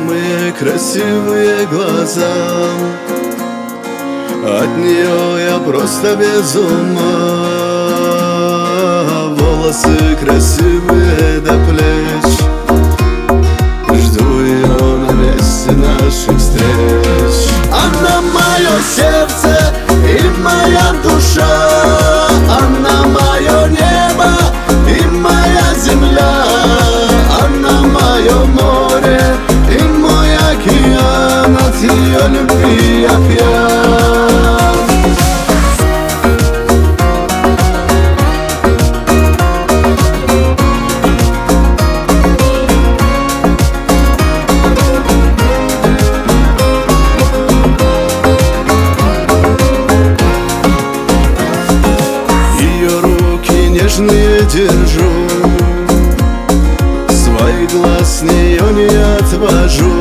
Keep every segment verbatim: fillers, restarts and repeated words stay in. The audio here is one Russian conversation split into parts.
самые красивые глаза. От нее я просто без ума. Волосы красивые до плеч, жду ее на месте наших встреч. Она мое сердце и моя душа, она мое небо и моя земля, она мое море и мой океан. От ее любви я пьян. Нежные держу, своих глаз с нее не отвожу.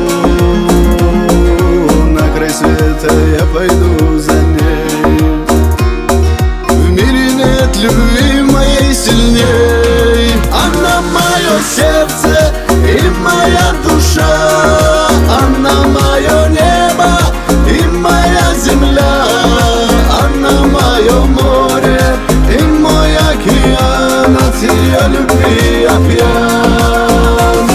На край света я пойду за ней. В мире нет любви моей сильней. Она мое сердце и моя душа, она мое небо и моя земля, она мое море и мой океан. От ее любви я пьян.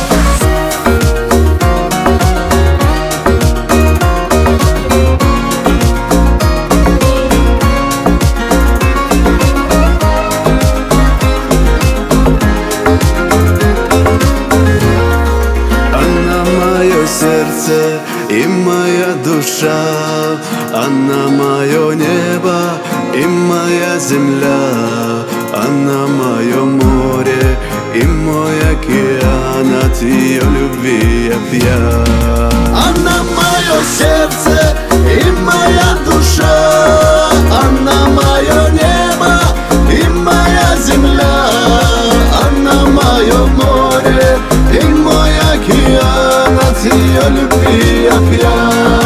Она мое сердце и моя душа, она мое небо и моя земля, она мое море и мой океан. От ее любви я пьян. Она мое сердце и моя душа, она мое небо и моя земля, она мое море и мой океан. От ее любви я пьян.